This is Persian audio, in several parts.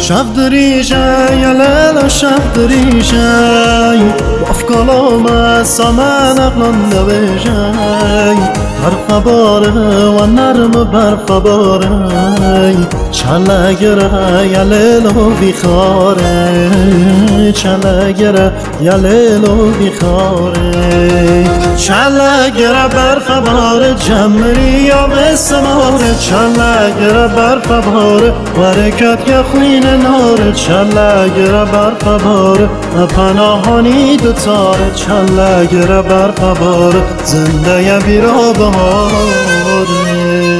شب دریجه یا لیلا شب دریجه باف کلام سامن اقلان دویجه هر خباره و نرم بر خباره چلگره یا لیلا بیخاره چلگره یا لیلا بیخاره چلگره بر خباره جمری یا بسماره چلگره بر خباره برکت یا خوین ناره چلگره بر خباره پناهانی دوتاره چلگره بر خباره زنده یا بیرا بهاره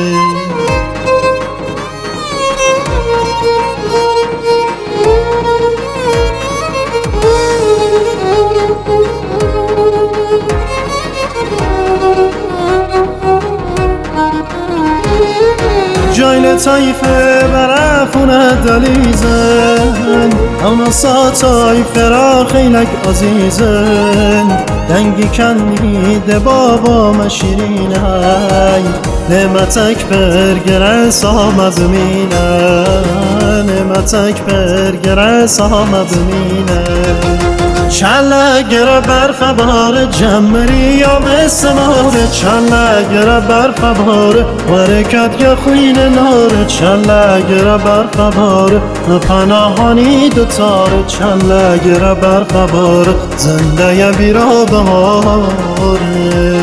جایل طایفه برا خونه دلیزن اونا ساتای فرا خیلک عزیزن دنگی کندید بابا مشیرین های نعمتک برگره سامد مینه نعمتک برگره سامد مینه چلگره بر خباره جمری یا بسماره چلگره بر خباره برکت یا خوین ناره چلگره بر خباره پناهانی دوتاره چلگره بر خباره زنده یا بیرا بهاره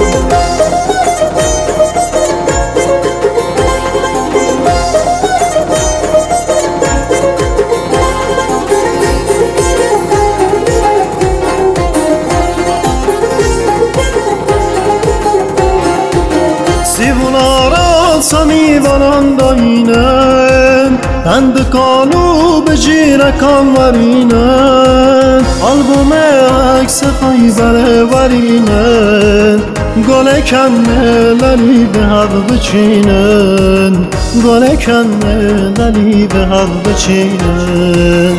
سیوناران سمیوانان داینن تند کانو به جیرکان ورینن آلبوم عکس خیبر ورینن گل کنه للی به حق بچینن گل کنه للی به حق بچینن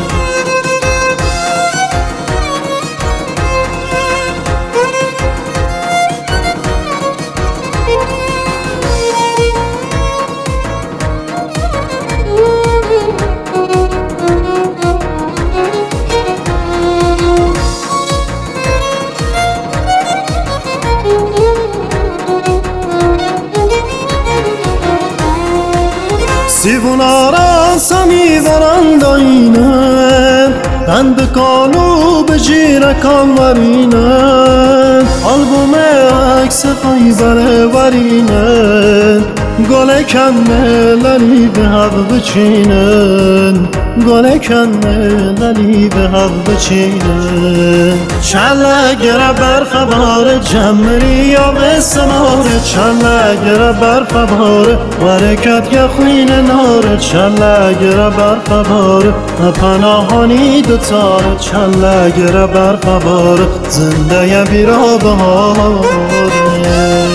سیوناران سمیواران داینن تند کانو به جیرکان ورینن آلبوم عکس خیبر ورینن گل کنه للی به حق بچینن گل کنه للی به حق بچینن چلگره بر خباره جمری یا بسماره چلگره بر خباره برکت یا خوین ناره چلگره بر خباره پناهانی دوتاره چلگره بر خباره زنده یا بیرا بهاره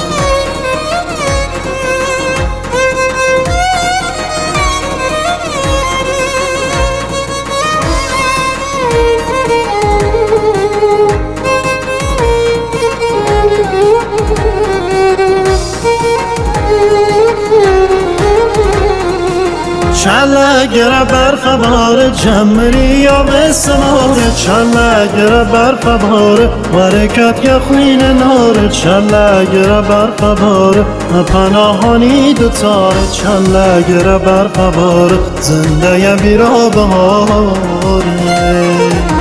چلگره بر خباره جمری یا بسماره چلگره بر خباره برکت یا خوین ناره چلگره بر خباره پناهانی دوتاره چلگره بر خباره زنده یا بیرا بهاره